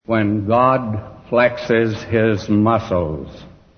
when God flexes His muscles.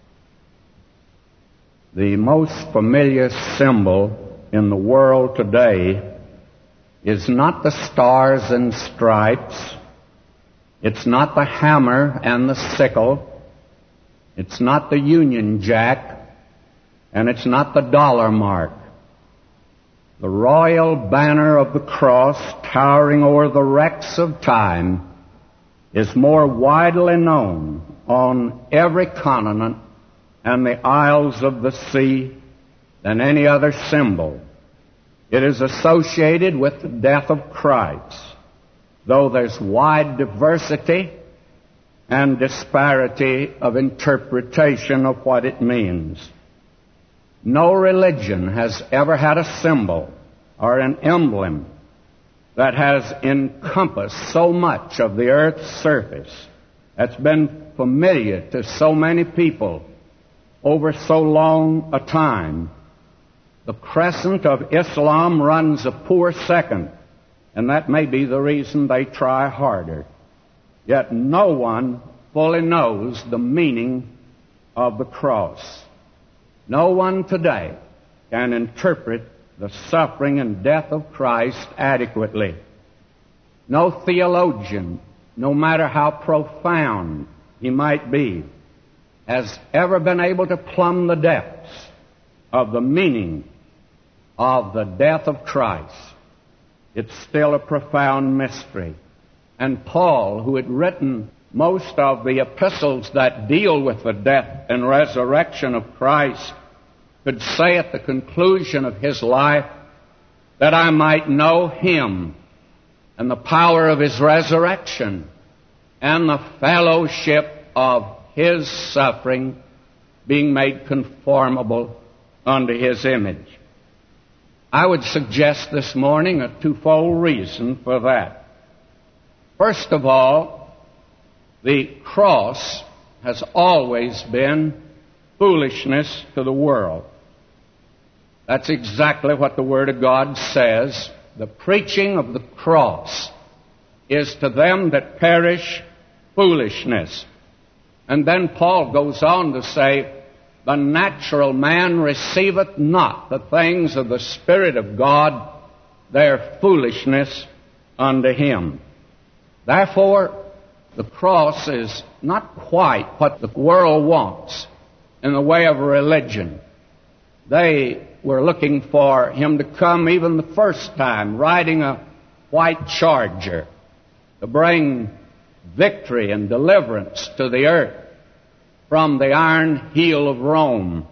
The most familiar symbol in the world today is not the stars and stripes. It's not the hammer and the sickle. It's not the Union Jack. And it's not the dollar mark. The royal banner of the cross, towering over the wrecks of time, is more widely known on every continent and the isles of the sea than any other symbol. It is associated with the death of Christ, though there's wide diversity and disparity of interpretation of what it means. No religion has ever had a symbol or an emblem that has encompassed so much of the earth's surface, that's been familiar to so many people over so long a time. The crescent of Islam runs a poor second, and that may be the reason they try harder. Yet no one fully knows the meaning of the cross. No one today can interpret the suffering and death of Christ adequately. No theologian, no matter how profound he might be, has ever been able to plumb the depths of the meaning of the death of Christ. It's still a profound mystery. And Paul, who had written most of the epistles that deal with the death and resurrection of Christ, could say at the conclusion of his life, that I might know Him and the power of His resurrection and the fellowship of His suffering, being made conformable unto His image. I would suggest this morning a twofold reason for that. First of all, the cross has always been foolishness to the world. That's exactly what the Word of God says. The preaching of the cross is to them that perish foolishness. And then Paul goes on to say, the natural man receiveth not the things of the Spirit of God, their foolishness unto him. Therefore, the cross is not quite what the world wants in the way of religion. They were looking for Him to come even the first time, riding a white charger, to bring victory and deliverance to the earth from the iron heel of Rome.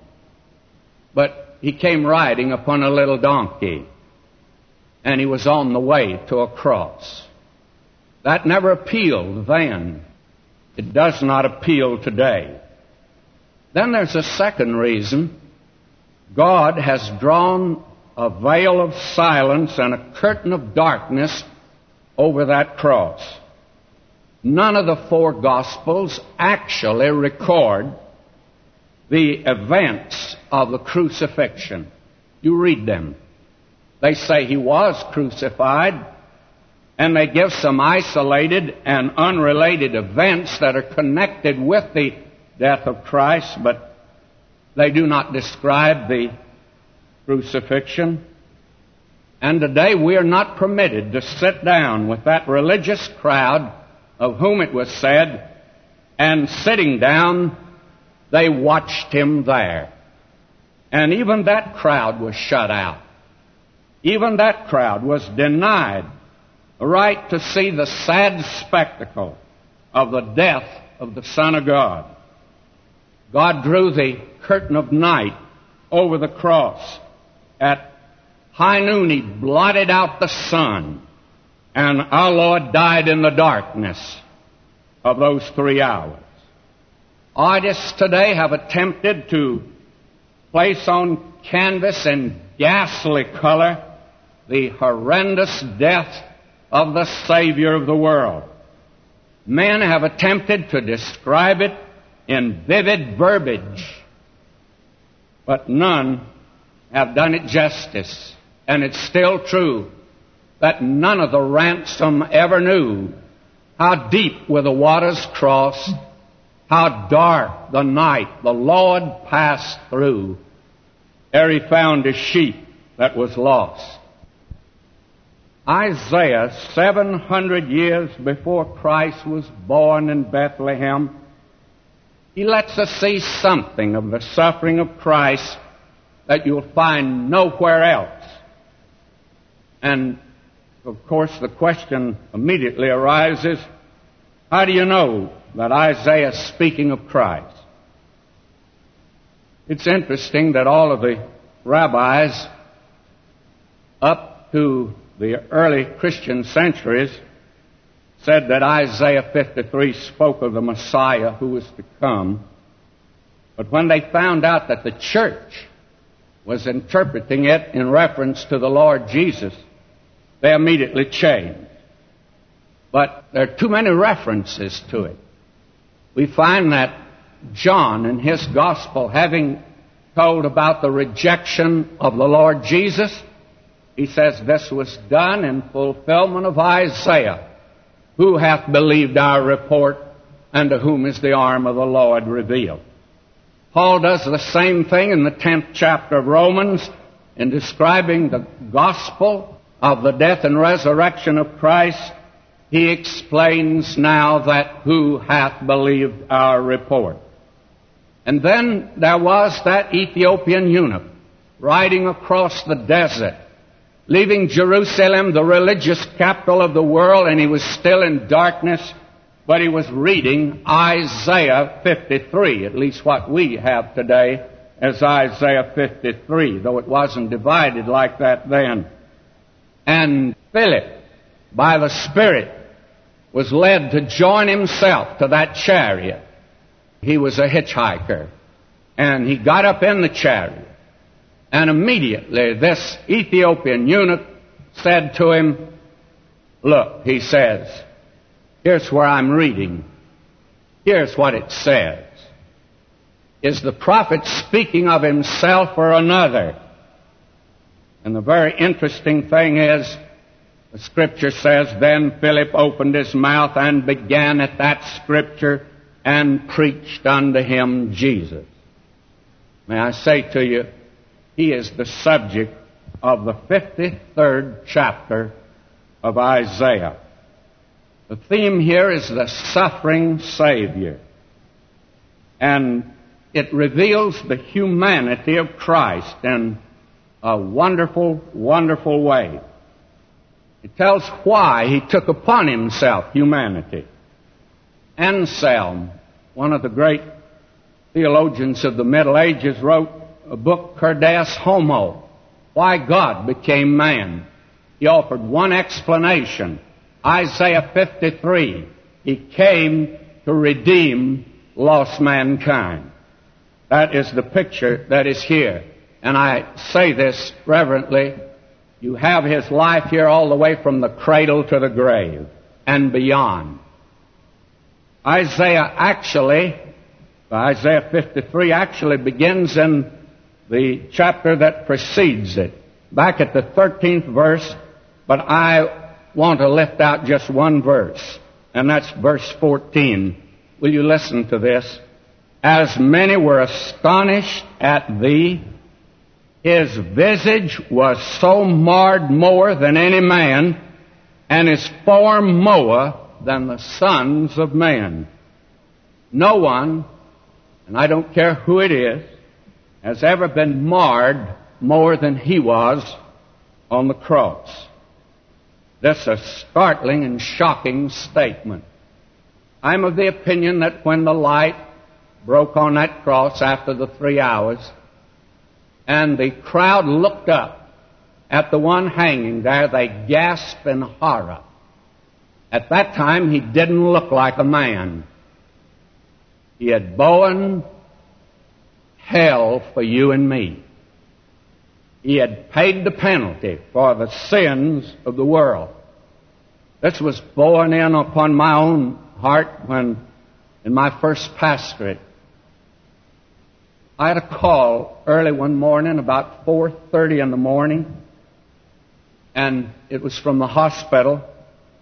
But He came riding upon a little donkey, and He was on the way to a cross. That never appealed then. It does not appeal today. Then there's a second reason. God has drawn a veil of silence and a curtain of darkness over that cross. None of the four Gospels actually record the events of the crucifixion. You read them. They say He was crucified, and they give some isolated and unrelated events that are connected with the death of Christ, but they do not describe the crucifixion. And today we are not permitted to sit down with that religious crowd of whom it was said, and sitting down, they watched Him there. And even that crowd was shut out. Even that crowd was denied the right to see the sad spectacle of the death of the Son of God. God drew the curtain of night over the cross. At high noon He blotted out the sun, and our Lord died in the darkness of those 3 hours. Artists today have attempted to place on canvas in ghastly color the horrendous death of the Savior of the world. Men have attempted to describe it in vivid verbiage, but none have done it justice. And it's still true that none of the ransom ever knew How deep were the waters crossed, how dark the night the Lord passed through, ere he found his sheep that was lost. Isaiah, 700 years before Christ was born in Bethlehem, he lets us see something of the suffering of Christ that you'll find nowhere else. And, of course, the question immediately arises, how do you know that Isaiah is speaking of Christ? It's interesting that all of the rabbis up to the early Christian centuries said that Isaiah 53 spoke of the Messiah who was to come. But when they found out that the church was interpreting it in reference to the Lord Jesus, they immediately changed. But there are too many references to it. We find that John in his gospel, having told about the rejection of the Lord Jesus, he says this was done in fulfillment of Isaiah. Who hath believed our report, and to whom is the arm of the Lord revealed? Paul does the same thing in the 10th chapter of Romans in describing the gospel of the death and resurrection of Christ. He explains now that who hath believed our report. And then there was that Ethiopian eunuch riding across the desert, leaving Jerusalem, the religious capital of the world, and he was still in darkness, but he was reading Isaiah 53, at least what we have today as Isaiah 53, though it wasn't divided like that then. And Philip, by the Spirit, was led to join himself to that chariot. He was a hitchhiker, and he got up in the chariot. And immediately this Ethiopian eunuch said to him, look, he says, here's where I'm reading. Here's what it says. Is the prophet speaking of himself or another? And the very interesting thing is, the Scripture says, then Philip opened his mouth and began at that Scripture and preached unto him Jesus. May I say to you, he is the subject of the 53rd chapter of Isaiah. The theme here is the suffering Savior. And it reveals the humanity of Christ in a wonderful, wonderful way. It tells why he took upon himself humanity. Anselm, one of the great theologians of the Middle Ages, wrote a book, Cur Deus Homo, why God became man. He offered one explanation. Isaiah 53, he came to redeem lost mankind. That is the picture that is here. And I say this reverently, you have his life here all the way from the cradle to the grave and beyond. Isaiah 53 actually begins in the chapter that precedes it, back at the 13th verse, but I want to lift out just one verse, and that's verse 14. Will you listen to this? As many were astonished at thee, his visage was so marred more than any man, and his form more than the sons of men. No one, and I don't care who it is, has ever been marred more than he was on the cross. That's a startling and shocking statement. I'm of the opinion that when the light broke on that cross after the 3 hours, and the crowd looked up at the one hanging there, they gasped in horror. At that time, he didn't look like a man. He had borne hell for you and me. He had paid the penalty for the sins of the world. This was borne in upon my own heart when, in my first pastorate, I had a call early one morning, about 4:30 in the morning, and it was from the hospital.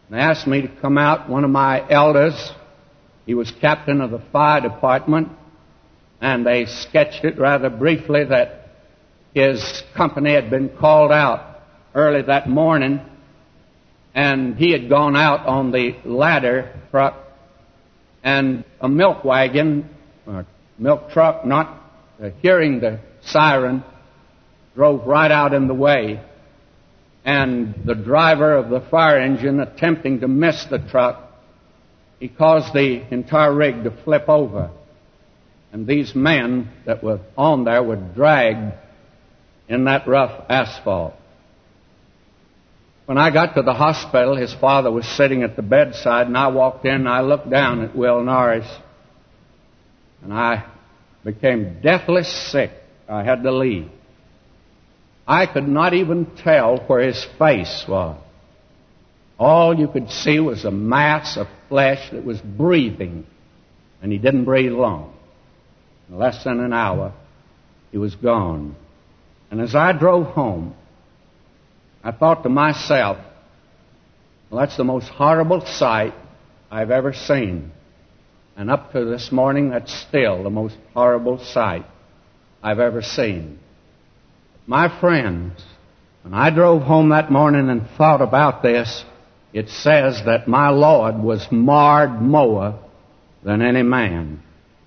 They asked me to come out. One of my elders, he was captain of the fire department, and they sketched it rather briefly that his company had been called out early that morning, and he had gone out on the ladder truck, and a milk wagon, or milk truck, not hearing the siren, drove right out in the way. And the driver of the fire engine, attempting to miss the truck, he caused the entire rig to flip over. And these men that were on there were dragged in that rough asphalt. When I got to the hospital, his father was sitting at the bedside, and I walked in and I looked down at Will Norris, and I became deathly sick. I had to leave. I could not even tell where his face was. All you could see was a mass of flesh that was breathing, and he didn't breathe long. In less than an hour, he was gone. And as I drove home, I thought to myself, well, that's the most horrible sight I've ever seen. And up to this morning, that's still the most horrible sight I've ever seen. My friends, when I drove home that morning and thought about this, it says that my Lord was marred more than any man.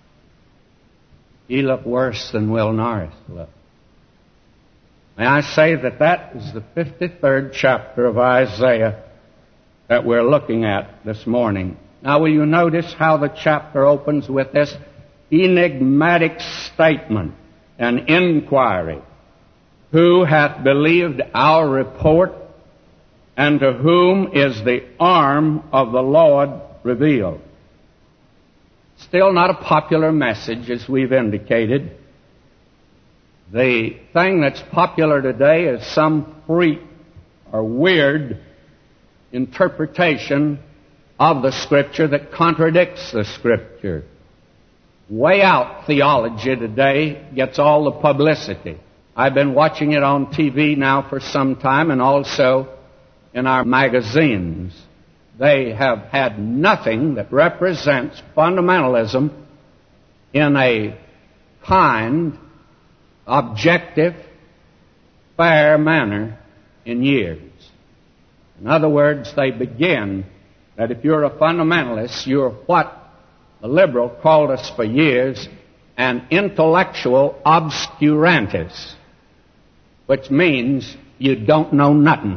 He looked worse than Will Norris looked. May I say that that is the 53rd chapter of Isaiah that we're looking at this morning. Now, will you notice how the chapter opens with this enigmatic statement, an inquiry? Who hath believed our report, and to whom is the arm of the Lord revealed? Still not a popular message, as we've indicated. The thing that's popular today is some freak or weird interpretation of the Scripture that contradicts the Scripture. Way out theology today gets all the publicity. I've been watching it on TV now for some time, and also in our magazines. They have had nothing that represents fundamentalism in a kind, objective, fair manner in years. In other words, they begin that if you're a fundamentalist, you're what the liberal called us for years, an intellectual obscurantus, which means you don't know nothing.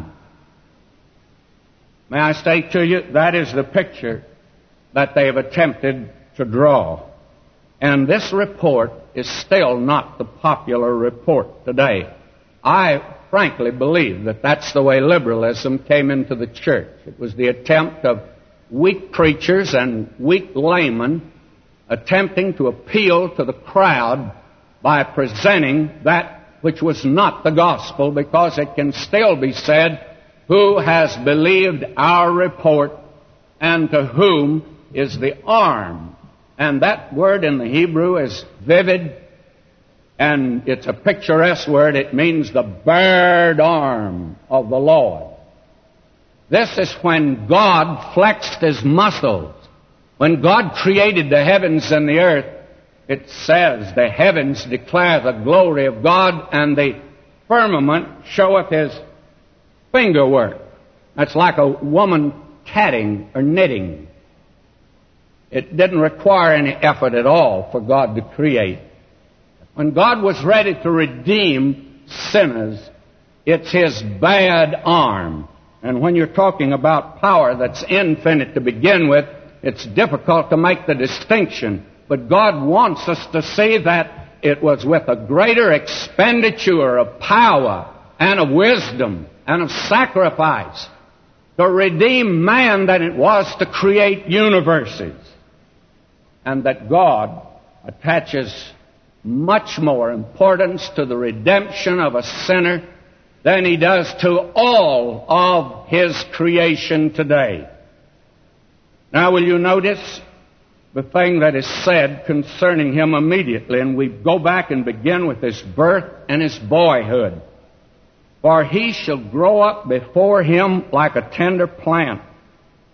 May I state to you, that is the picture that they have attempted to draw. And this report is still not the popular report today. I frankly believe that that's the way liberalism came into the church. It was the attempt of weak preachers and weak laymen attempting to appeal to the crowd by presenting that which was not the gospel, because it can still be said, who has believed our report, and to whom is the arm? And that word in the Hebrew is vivid, and it's a picturesque word. It means the bared arm of the Lord. This is when God flexed His muscles. When God created the heavens and the earth, it says, the heavens declare the glory of God, and the firmament showeth His fingerwork. That's like a woman tatting or knitting. It didn't require any effort at all for God to create. When God was ready to redeem sinners, it's His bad arm. And when you're talking about power that's infinite to begin with, it's difficult to make the distinction. But God wants us to see that it was with a greater expenditure of power and of wisdom and of sacrifice to redeem man than it was to create universes. And that God attaches much more importance to the redemption of a sinner than He does to all of His creation today. Now, will you notice the thing that is said concerning Him immediately? And we go back and begin with His birth and His boyhood. For He shall grow up before Him like a tender plant,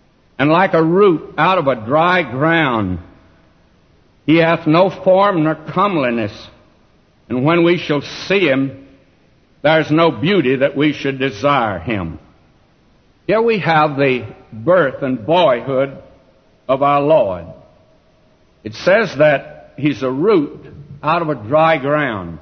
and like a root out of a dry ground. He hath no form nor comeliness, and when we shall see him, there is no beauty that we should desire him. Here we have the birth and boyhood of our Lord. It says that he's a root out of a dry ground.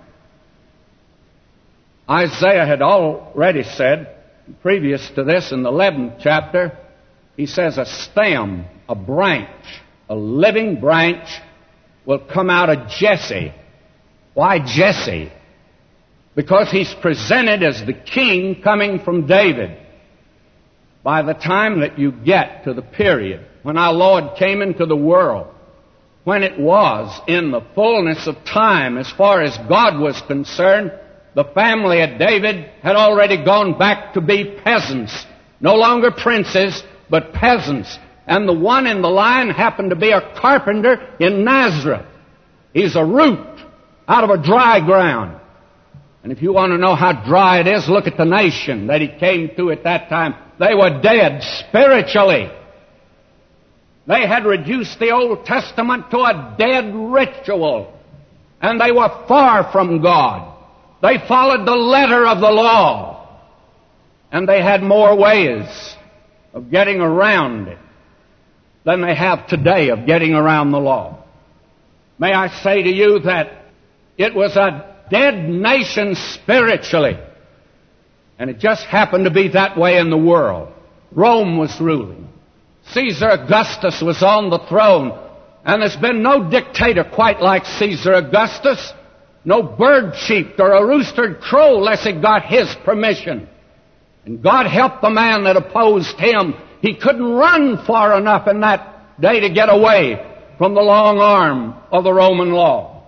Isaiah had already said, previous to this in the 11th chapter, he says a stem, a branch, a living branch will come out of Jesse. Why Jesse? Because he's presented as the king coming from David. By the time that you get to the period when our Lord came into the world, when it was in the fullness of time as far as God was concerned, the family of David had already gone back to be peasants. No longer princes, but peasants. And the one in the line happened to be a carpenter in Nazareth. He's a root out of a dry ground. And if you want to know how dry it is, look at the nation that he came to at that time. They were dead spiritually. They had reduced the Old Testament to a dead ritual. And they were far from God. They followed the letter of the law. And they had more ways of getting around it than they have today of getting around the law. May I say to you that it was a dead nation spiritually. And it just happened to be that way in the world. Rome was ruling. Caesar Augustus was on the throne. And there's been no dictator quite like Caesar Augustus. No bird cheeped or a rooster crow unless it got his permission. And God helped the man that opposed him. He couldn't run far enough in that day to get away from the long arm of the Roman law.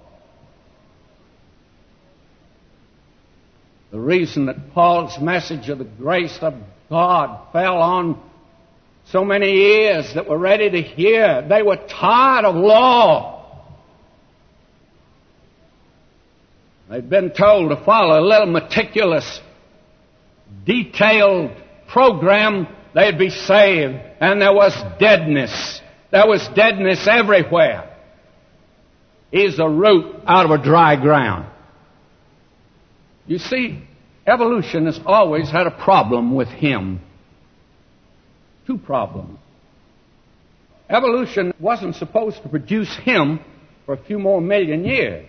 The reason that Paul's message of the grace of God fell on so many ears that were ready to hear, they were tired of law. They'd been told to follow a little meticulous, detailed program, they'd be saved. And there was deadness. There was deadness everywhere. He's a root out of a dry ground. You see, evolution has always had a problem with him. Two problems. Evolution wasn't supposed to produce him for a few more million years.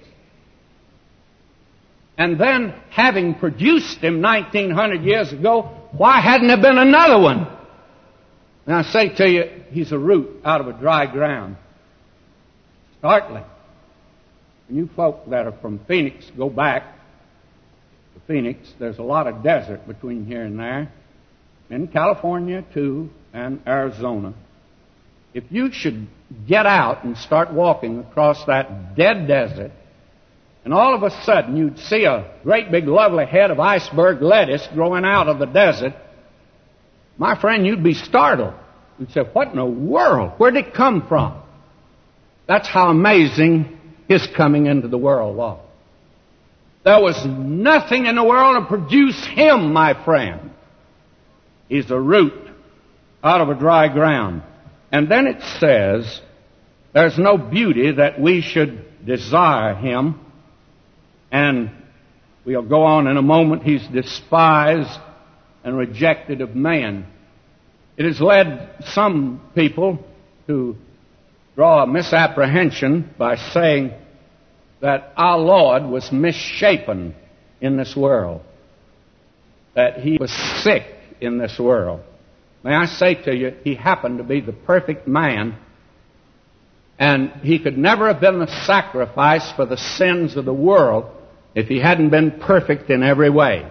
And then, having produced him 1900 years ago, why hadn't there been another one? And I say to you, he's a root out of a dry ground. Startling. When you folk that are from Phoenix go back to Phoenix, there's a lot of desert between here and there. In California, too, and Arizona. If you should get out and start walking across that dead desert, and all of a sudden you'd see a great big lovely head of iceberg lettuce growing out of the desert, my friend, you'd be startled. You'd say, what in the world? Where'd it come from? That's how amazing his coming into the world was. There was nothing in the world to produce him, my friend. He's a root out of a dry ground. And then it says, there's no beauty that we should desire him. And we'll go on in a moment. He's despised and rejected of man. It has led some people to draw a misapprehension by saying that our Lord was misshapen in this world, that he was sick in this world. May I say to you, he happened to be the perfect man, and he could never have been the sacrifice for the sins of the world if he hadn't been perfect in every way.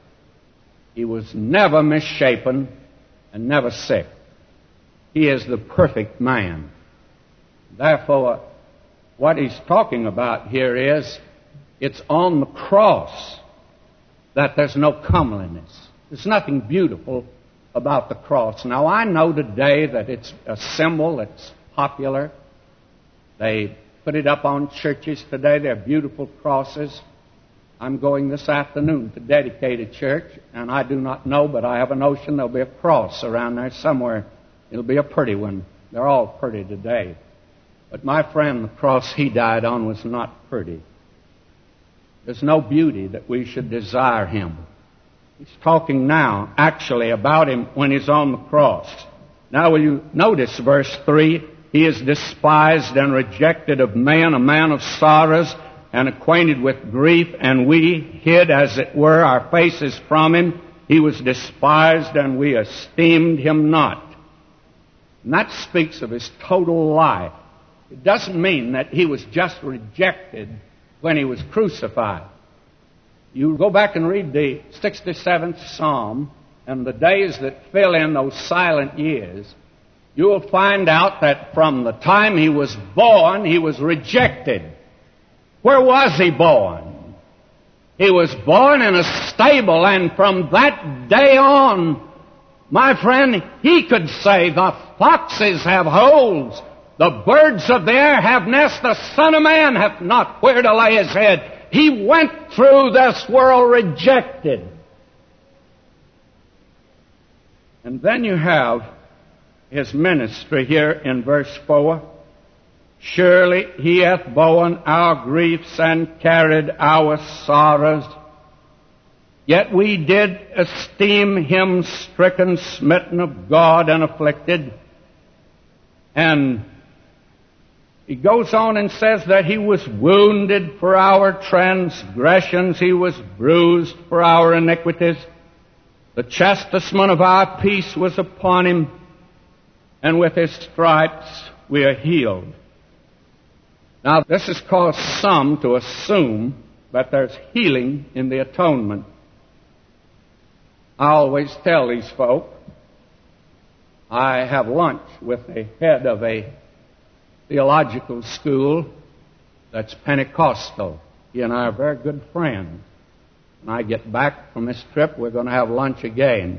He was never misshapen and never sick. He is the perfect man. Therefore, what he's talking about here is, it's on the cross that there's no comeliness. There's nothing beautiful about the cross. Now, I know today that it's a symbol that's popular. They put it up on churches today. They're beautiful crosses. I'm going this afternoon to dedicate a church, and I do not know, but I have a notion there'll be a cross around there somewhere It'll be a pretty one. They're all pretty today. But my friend, the cross he died on was not pretty. There's no beauty that we should desire him. He's talking now, actually, about him when he's on the cross. Now will you notice verse 3? He is despised and rejected of men, a man of sorrows, and acquainted with grief, and we hid, as it were, our faces from him. He was despised, and we esteemed him not. And that speaks of his total life. It doesn't mean that he was just rejected when he was crucified. You go back and read the 67th Psalm and the days that fill in those silent years, you will find out that from the time he was born, he was rejected. Where was he born? He was born in a stable, and from that day on, my friend, he could say, the foxes have holes, the birds of the air have nests, the Son of Man hath not where to lay his head. He went through this world rejected. And then you have his ministry here in verse 4. Surely he hath borne our griefs and carried our sorrows. Yet we did esteem him stricken, smitten of God, and afflicted. And he goes on and says that he was wounded for our transgressions, he was bruised for our iniquities. The chastisement of our peace was upon him, and with his stripes we are healed. Now, this has caused some to assume that there's healing in the atonement. I always tell these folk, I have lunch with the head of a theological school that's Pentecostal. He and I are very good friends. When I get back from this trip, we're going to have lunch again.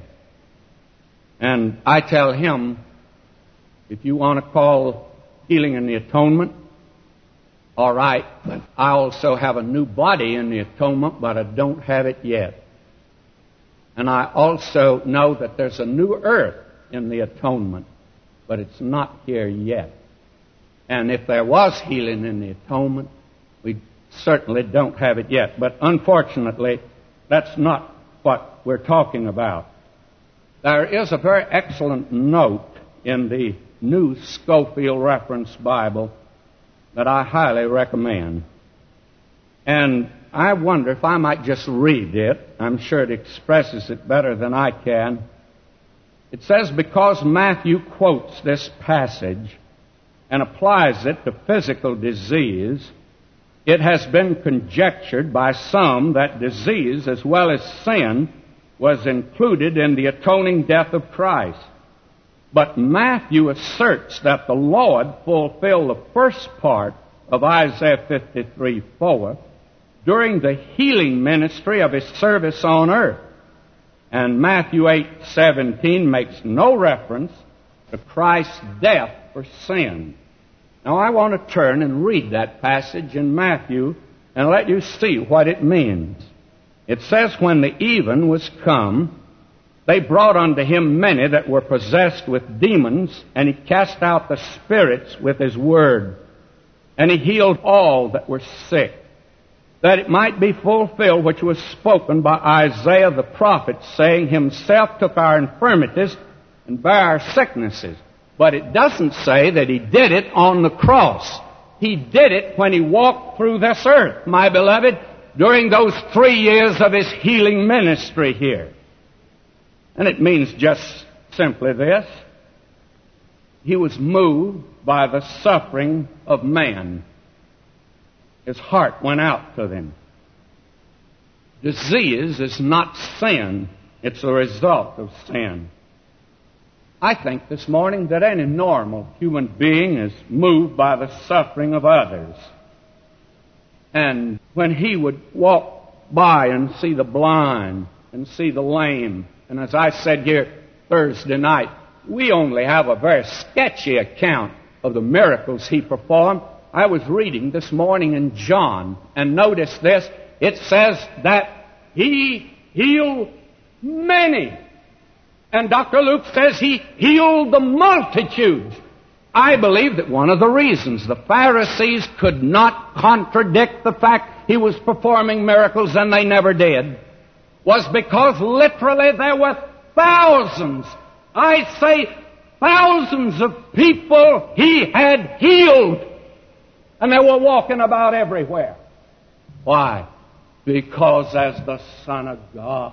And I tell him, if you want to call healing in the atonement, all right, but I also have a new body in the atonement, but I don't have it yet. And I also know that there's a new earth in the atonement, but it's not here yet. And if there was healing in the atonement, we certainly don't have it yet. But unfortunately, that's not what we're talking about. There is a very excellent note in the New Scofield Reference Bible that I highly recommend. And I wonder if I might just read it. I'm sure it expresses it better than I can. It says, because Matthew quotes this passage and applies it to physical disease, it has been conjectured by some that disease as well as sin was included in the atoning death of Christ. But Matthew asserts that the Lord fulfilled the first part of Isaiah 53:4 during the healing ministry of his service on earth. And Matthew 8:17 makes no reference to Christ's death for sin. Now I want to turn and read that passage in Matthew and let you see what it means. It says, when the even was come, they brought unto him many that were possessed with demons, and he cast out the spirits with his word. And he healed all that were sick, that it might be fulfilled which was spoken by Isaiah the prophet, saying, himself took our infirmities and bare our sicknesses. But it doesn't say that he did it on the cross. He did it when he walked through this earth, my beloved, during those 3 years of his healing ministry here. And it means just simply this. He was moved by the suffering of man. His heart went out to them. Disease is not sin. It's a result of sin. I think this morning that any normal human being is moved by the suffering of others. And when he would walk by and see the blind and see the lame, and as I said here Thursday night, we only have a very sketchy account of the miracles he performed. I was reading this morning in John, and notice this. It says that he healed many, And Dr. Luke says he healed the multitudes. I believe that one of the reasons the Pharisees could not contradict the fact he was performing miracles, and they never did, was because literally there were thousands, I say thousands of people he had healed. And they were walking about everywhere. Why? Because as the Son of God,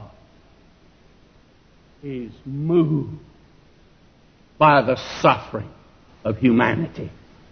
He's moved by the suffering of humanity.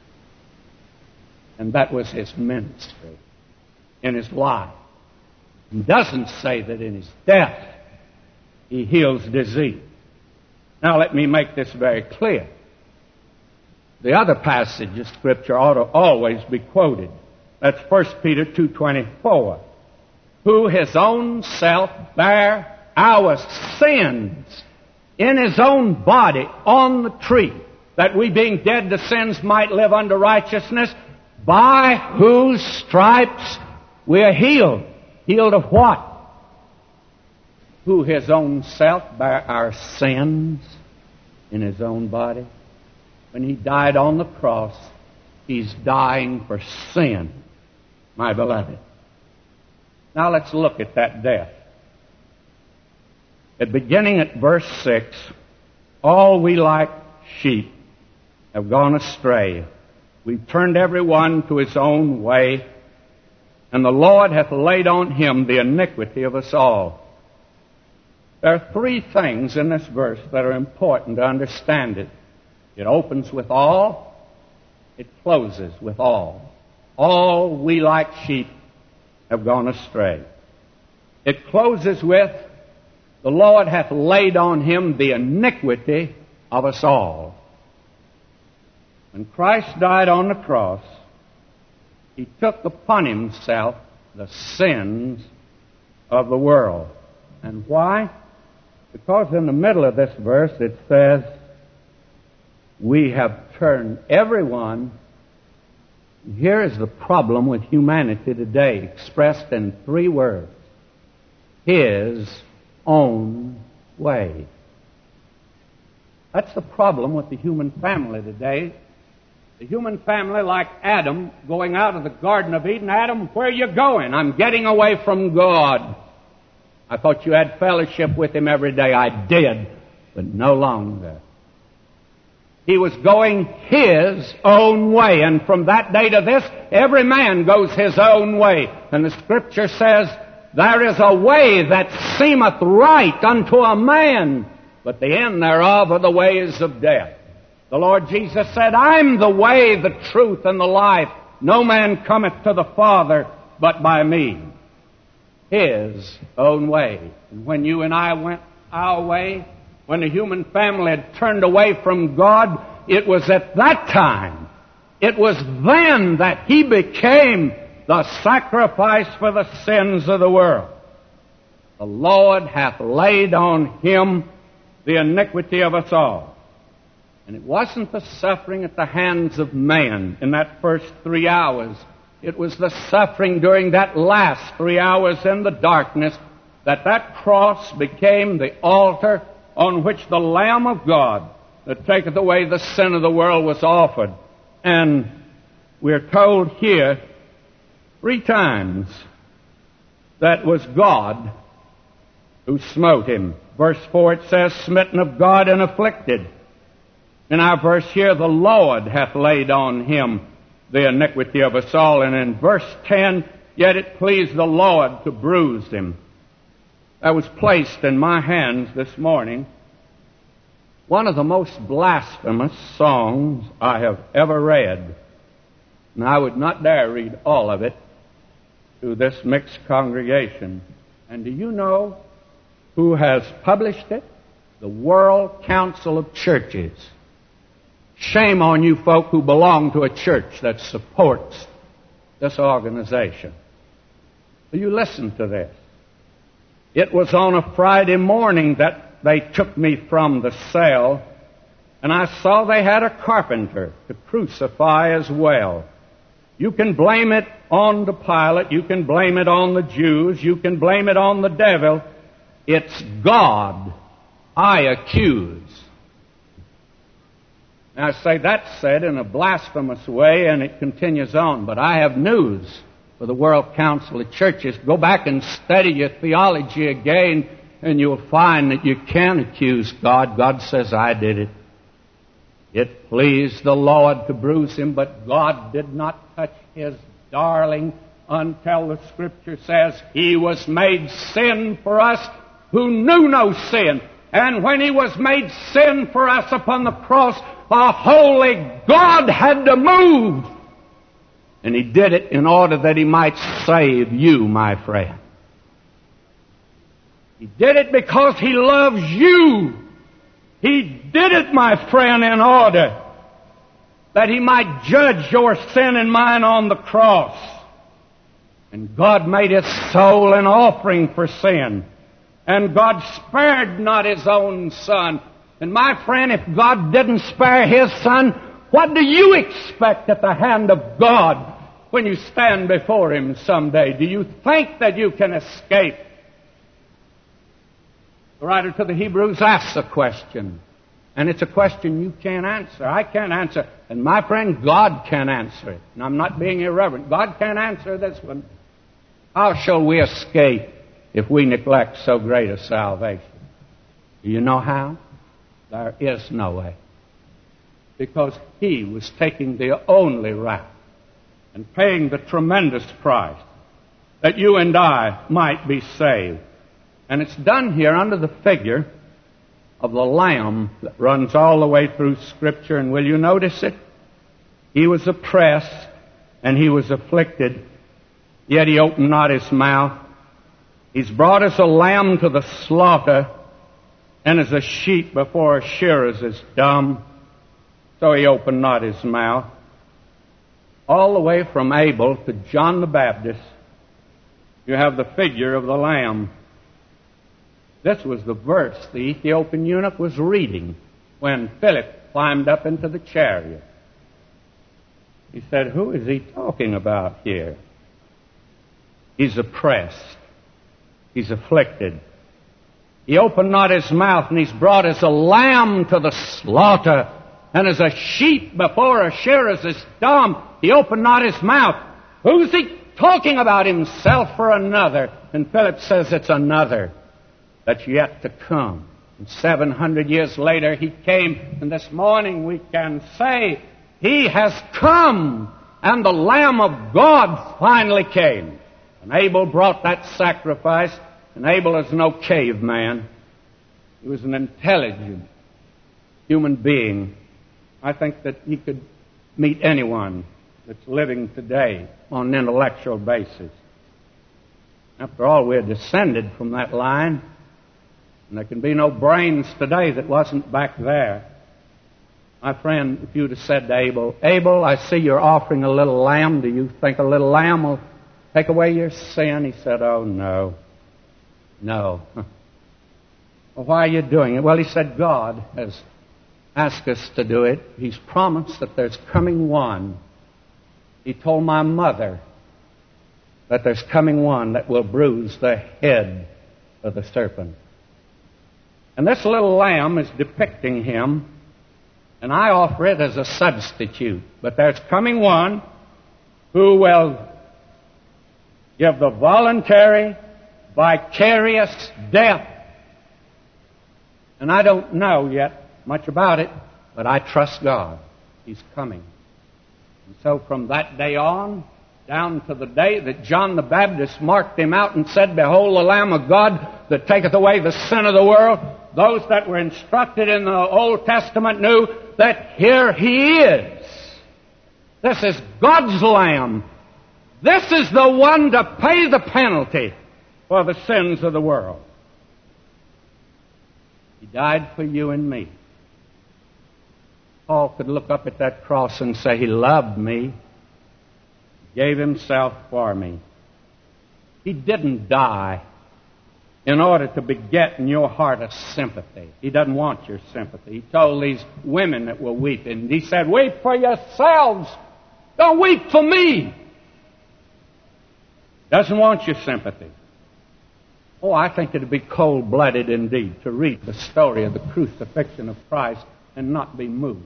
And that was His ministry in His life. He doesn't say that in His death He heals disease. Now let me make this very clear. The other passage of Scripture ought to always be quoted. That's 1 Peter 2:24. Who His own self bare our sins in His own body on the tree, that we being dead to sins might live unto righteousness, by whose stripes we are healed. Healed of what? Who His own self bare our sins in His own body. When He died on the cross, He's dying for sin, my beloved. Now let's look at that death. Beginning at verse 6, all we like sheep have gone astray. We've turned every one to his own way, and the Lord hath laid on Him the iniquity of us all. There are three things in this verse that are important to understand it. It opens with all. It closes with all. All we like sheep have gone astray. It closes with, the Lord hath laid on Him the iniquity of us all. When Christ died on the cross, He took upon Himself the sins of the world. And why? Because in the middle of this verse it says, we have turned everyone. Here is the problem with humanity today, expressed in three words. His own way. That's the problem with the human family today. The human family, like Adam, going out of the Garden of Eden. Adam, where are you going? I'm getting away from God. I thought you had fellowship with Him every day. I did, but no longer. He was going his own way, and from that day to this, every man goes his own way. And the Scripture says, there is a way that seemeth right unto a man, but the end thereof are the ways of death. The Lord Jesus said, I'm the way, the truth, and the life. No man cometh to the Father but by me. His own way. And when you and I went our way, when the human family had turned away from God, it was at that time, it was then that He became the sacrifice for the sins of the world. The Lord hath laid on Him the iniquity of us all. And it wasn't the suffering at the hands of man in that first 3 hours. It was the suffering during that last 3 hours in the darkness that cross became the altar on which the Lamb of God that taketh away the sin of the world was offered. And we're told here 3 times that was God who smote Him. Verse 4 it says, smitten of God and afflicted. In our verse here, the Lord hath laid on Him the iniquity of us all. And in verse 10, yet it pleased the Lord to bruise Him. That was placed in my hands this morning. One of the most blasphemous songs I have ever read. And I would not dare read all of it to this mixed congregation. And do you know who has published it? The World Council of Churches. Shame on you folk who belong to a church that supports this organization. Will you listen to this? It was on a Friday morning that they took me from the cell, and I saw they had a carpenter to crucify as well. You can blame it on the Pilate, you can blame it on the Jews, you can blame it on the devil. It's God I accuse. Now, I say that's said in a blasphemous way, and it continues on. But I have news for the World Council of Churches. Go back and study your theology again, and you'll find that you can accuse God. God says, I did it. It pleased the Lord to bruise him, but God did not touch his darling until the Scripture says he was made sin for us who knew no sin. And when he was made sin for us upon the cross, a holy God had to move. And he did it in order that he might save you, my friend. He did it because he loves you. He did it, my friend, in order that he might judge your sin and mine on the cross. And God made his soul an offering for sin. And God spared not his own Son. And my friend, if God didn't spare his Son, what do you expect at the hand of God when you stand before him someday? Do you think that you can escape? The writer to the Hebrews asks a question. And it's a question you can't answer. I can't answer. And my friend, God can answer it. And I'm not being irreverent. God can answer this one. How shall we escape if we neglect so great a salvation? Do you know how? There is no way. Because he was taking the only route and paying the tremendous price that you and I might be saved. And it's done here under the figure of the Lamb that runs all the way through Scripture. And will you notice it? He was oppressed and he was afflicted, yet he opened not his mouth. He's brought as a lamb to the slaughter, and as a sheep before her shearers is dumb, so he opened not his mouth. All the way from Abel to John the Baptist, you have the figure of the Lamb. This was the verse the Ethiopian eunuch was reading when Philip climbed up into the chariot. He said, who is he talking about here? He's oppressed. He's afflicted. He opened not his mouth, and he's brought as a lamb to the slaughter, and as a sheep before her shearers is dumb. He opened not his mouth. Who's he talking about, himself or another? And Philip says it's another that's yet to come. And 700 years later he came, and this morning we can say he has come, and the Lamb of God finally came. And Abel brought that sacrifice, and Abel is no caveman. He was an intelligent human being. I think that he could meet anyone that's living today on an intellectual basis. After all, we're descended from that line, and there can be no brains today that wasn't back there. My friend, if you'd have said to Abel, Abel, I see you're offering a little lamb. Do you think a little lamb will take away your sin? He said, oh, no. No. Well, why are you doing it? Well, he said, God has asked us to do it. He's promised that there's coming one. He told my mother that there's coming one that will bruise the head of the serpent. And this little lamb is depicting him, and I offer it as a substitute. But there's coming one who will give the voluntary, vicarious death. And I don't know yet much about it, but I trust God. He's coming. And so from that day on, down to the day that John the Baptist marked him out and said, behold the Lamb of God that taketh away the sin of the world, those that were instructed in the Old Testament knew that here he is. This is God's Lamb. This is the one to pay the penalty for the sins of the world. He died for you and me. Paul could look up at that cross and say, he loved me, gave himself for me. He didn't die in order to beget in your heart a sympathy. He doesn't want your sympathy. He told these women that were weeping, he said, weep for yourselves. Don't weep for me. Doesn't want your sympathy. Oh, I think it'd be cold-blooded indeed to read the story of the crucifixion of Christ and not be moved.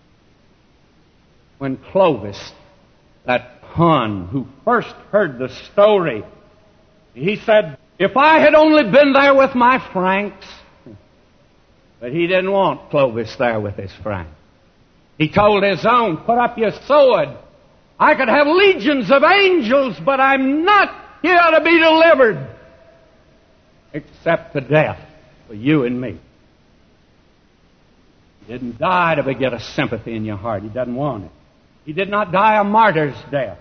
When Clovis, that Hun who first heard the story, he said, if I had only been there with my Franks. But he didn't want Clovis there with his Franks. He told his own, put up your sword. I could have legions of angels, but I'm not here to be delivered. Except to death for you and me. He didn't die to get a sympathy in your heart. He doesn't want it. He did not die a martyr's death.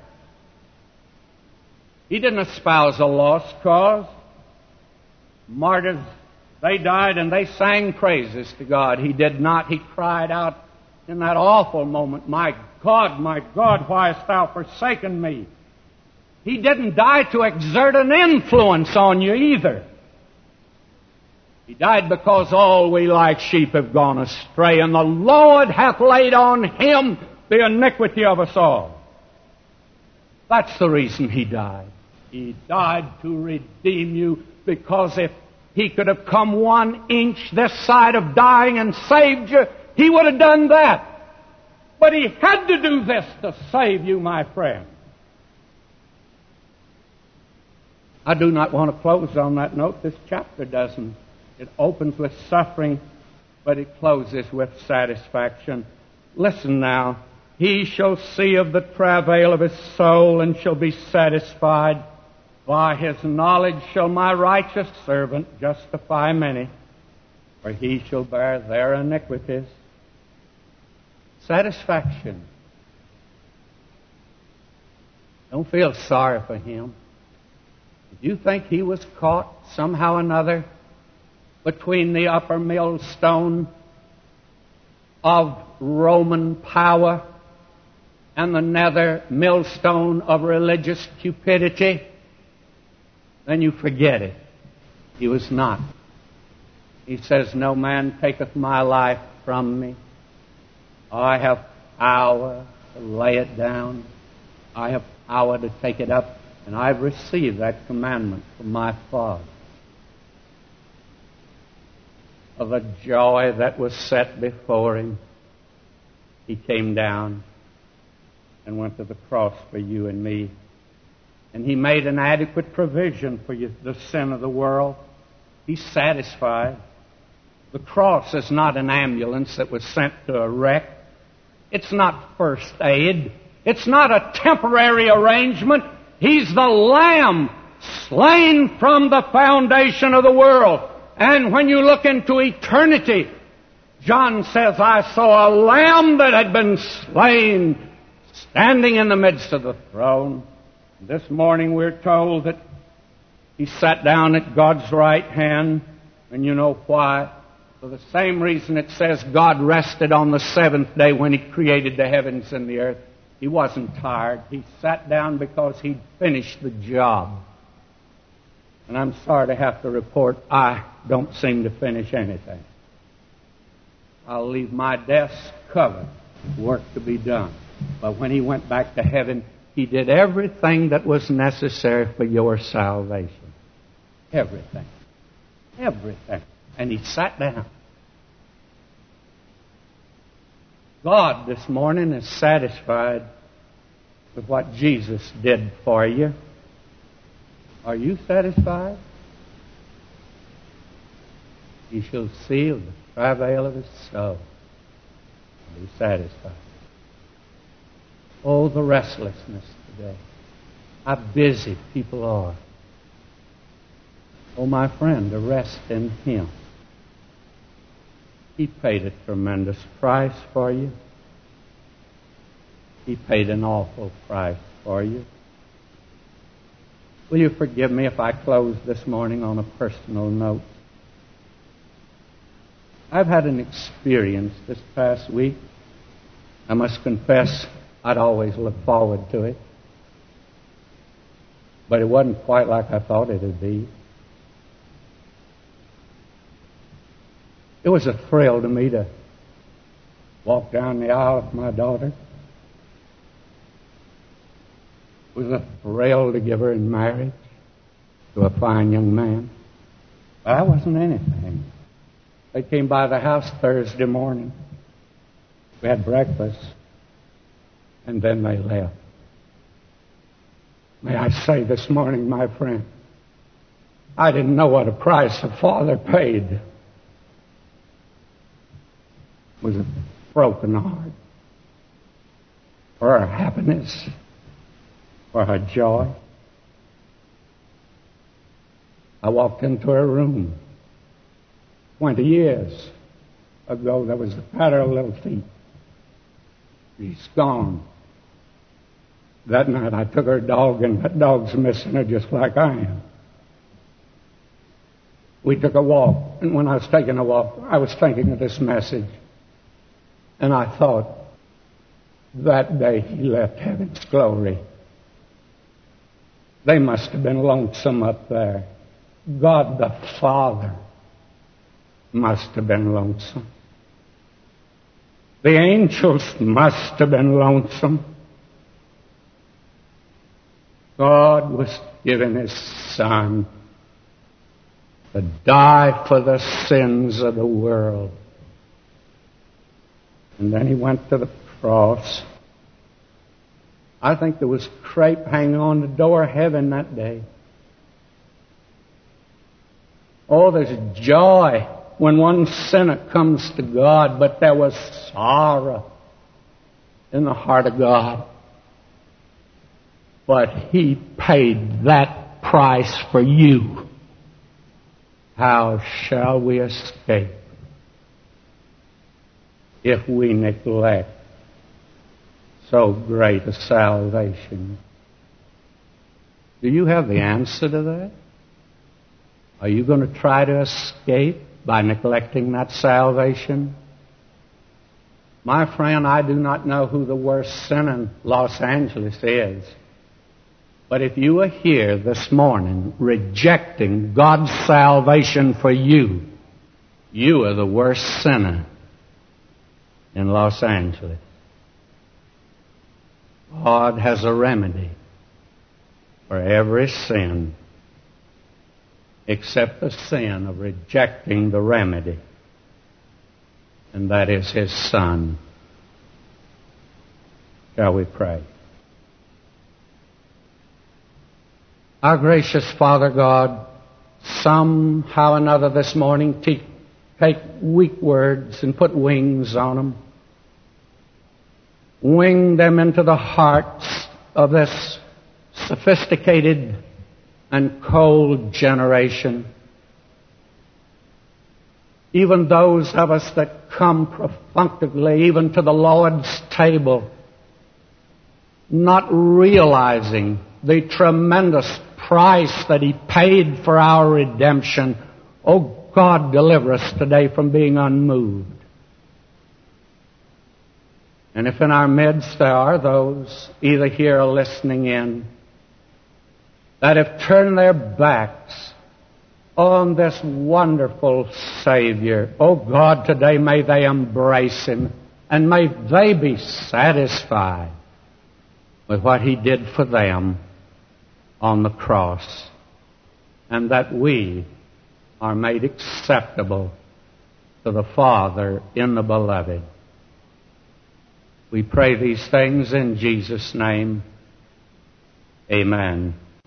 He didn't espouse a lost cause. Martyrs, they died and they sang praises to God. He did not. He cried out in that awful moment, my God, why hast thou forsaken me? He didn't die to exert an influence on you either. He died because all we like sheep have gone astray, and the Lord hath laid on Him the iniquity of us all. That's the reason He died. He died to redeem you, because if He could have come 1 inch this side of dying and saved you, He would have done that. But He had to do this to save you, my friend. I do not want to close on that note. This chapter doesn't. It opens with suffering, but it closes with satisfaction. Listen now. He shall see of the travail of his soul and shall be satisfied. By his knowledge shall my righteous servant justify many, for he shall bear their iniquities. Satisfaction. Don't feel sorry for him. Did you think he was caught somehow or another between the upper millstone of Roman power and the nether millstone of religious cupidity? Then you forget it. He was not. He says, no man taketh my life from me. I have power to lay it down. I have power to take it up. And I've received that commandment from my Father. Of the joy that was set before him, he came down and went to the cross for you and me. And he made an adequate provision for you, the sin of the world. He's satisfied. The cross is not an ambulance that was sent to a wreck. It's not first aid. It's not a temporary arrangement. He's the Lamb slain from the foundation of the world. And when you look into eternity, John says, I saw a Lamb that had been slain standing in the midst of the throne. This morning we're told that he sat down at God's right hand. And you know why? For the same reason it says God rested on the seventh day when He created the heavens and the earth. He wasn't tired. He sat down because He'd finished the job. And I'm sorry to have to report I don't seem to finish anything. I'll leave my desk covered, work to be done. But when He went back to heaven, He did everything that was necessary for your salvation. Everything. Everything. And He sat down. God this morning is satisfied with what Jesus did for you. Are you satisfied? He shall see of the travail of his soul and be satisfied. Oh, the restlessness today. How busy people are. Oh, my friend, to rest in Him. He paid a tremendous price for you. He paid an awful price for you. Will you forgive me if I close this morning on a personal note? I've had an experience this past week. I must confess, I'd always look forward to it. But it wasn't quite like I thought it would be. It was a thrill to me to walk down the aisle with my daughter. It was a thrill to give her in marriage to a fine young man. I wasn't anything. They came by the house Thursday morning. We had breakfast, and then they left. May I say this morning, my friend, I didn't know what a price a father paid. It was a broken heart, or a happiness, or a joy. I walked into her room 20 years ago. There was a patter of little feet. She's gone. That night I took her dog, and that dog's missing her just like I am. We took a walk, and when I was taking a walk, I was thinking of this message. And I thought, that day he left heaven's glory. They must have been lonesome up there. God the Father must have been lonesome. The angels must have been lonesome. God was giving His Son to die for the sins of the world. And then He went to the cross. I think there was crepe hanging on the door of heaven that day. Oh, there's joy when one sinner comes to God, but there was sorrow in the heart of God. But He paid that price for you. How shall we escape if we neglect so great a salvation? Do you have the answer to that? Are you going to try to escape by neglecting that salvation? My friend, I do not know who the worst sinner in Los Angeles is. But if you are here this morning rejecting God's salvation for you, you are the worst sinner in Los Angeles. God has a remedy for every sin except the sin of rejecting the remedy, and that is His Son. Shall we pray? Our gracious Father God, somehow or another this morning take weak words and put wings on them. Wing them into the hearts of this sophisticated and cold generation. Even those of us that come perfunctorily even to the Lord's table, not realizing the tremendous price that He paid for our redemption. Oh God, deliver us today from being unmoved. And if in our midst there are those, either here or listening in, that have turned their backs on this wonderful Savior, oh God, today may they embrace Him, and may they be satisfied with what He did for them on the cross, and that we are made acceptable to the Father in the Beloved. We pray these things in Jesus' name. Amen.